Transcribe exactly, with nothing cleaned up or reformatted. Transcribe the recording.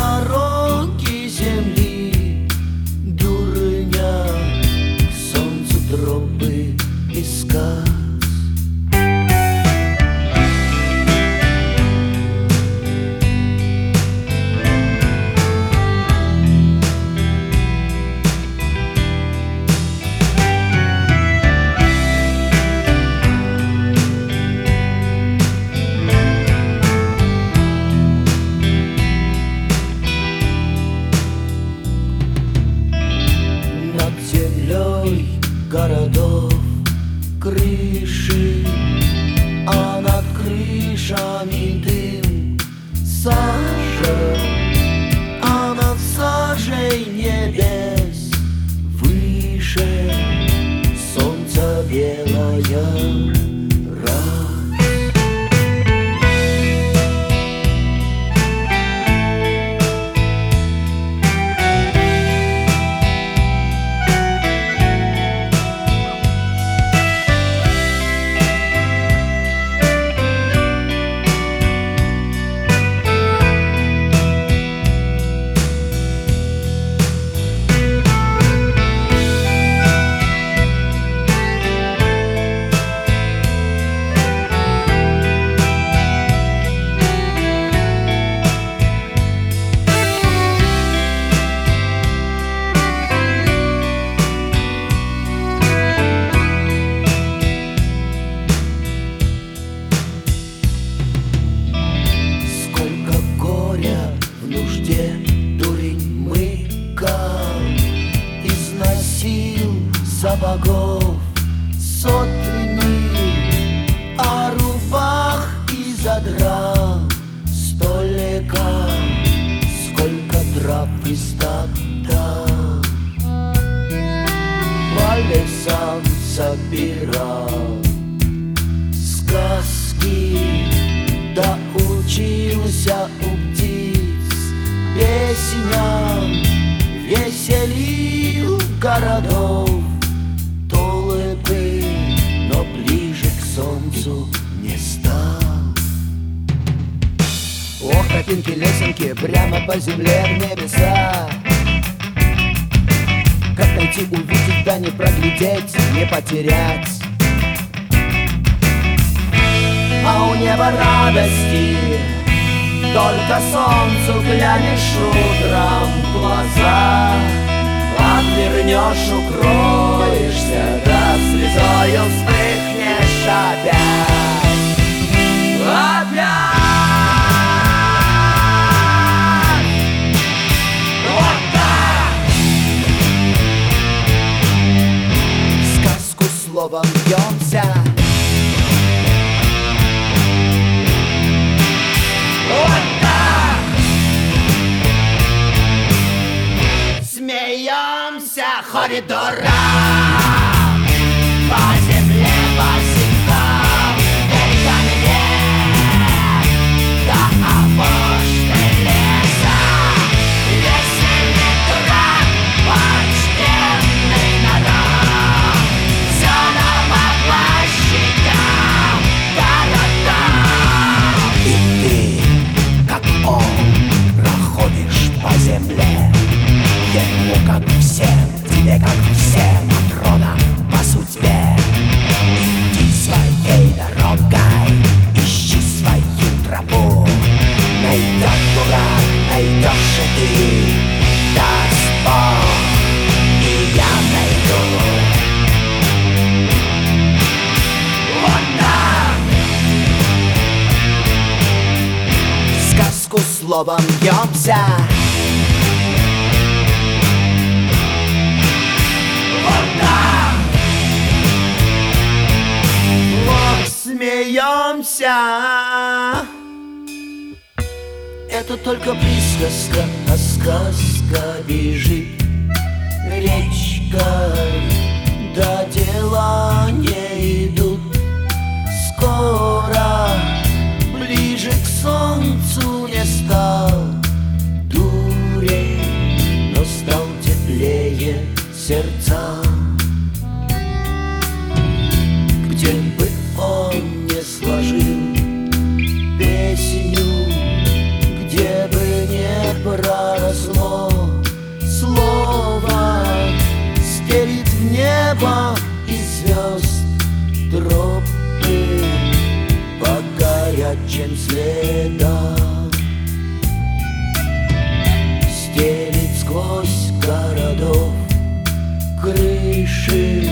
дороги земли, дурня к солнцу тропы искать. Городов крыши, а над крышами дым, сажа, а над сажей небес выше солнце белое. Сапогов сотни, а рубах и задрал столика, сколько трав истоптал. По лесам собирал сказки, да учился у птиц песням, веселил городов толпы, но ближе к солнцу не стал. Ох, тропинки, лесенки, прямо по земле в небеса. Как найти, увидеть, да не проглядеть, не потерять. А у неба радости, только солнцу глянешь утром в глаза. Отвернешь, укроешься, да слезою вспыхнешь опять. Опять! Вот так! Сказку словом бьемся. Вот так! Смеемся коридором, по земле босиком, только мне до опушки леса. Веселье трав, почтенный народ, все нам по площадям, городам. И ты, как он, проходишь по земле. Ему как всем, тебе как всем, от рода по судьбе. Иди своей дорогой, ищи свою тропу. Найдет дурак, найдешь и ты, даст Бог, и я найду. Вот так! Сказку словом бьемся. Смеемся. Это только присказка, а сказка бежит речкой, да дела не идут. Скоро ближе к солнцу не стал дурей, но стал теплее сердца. Где бы он не сложил песню, где бы не брал спеши.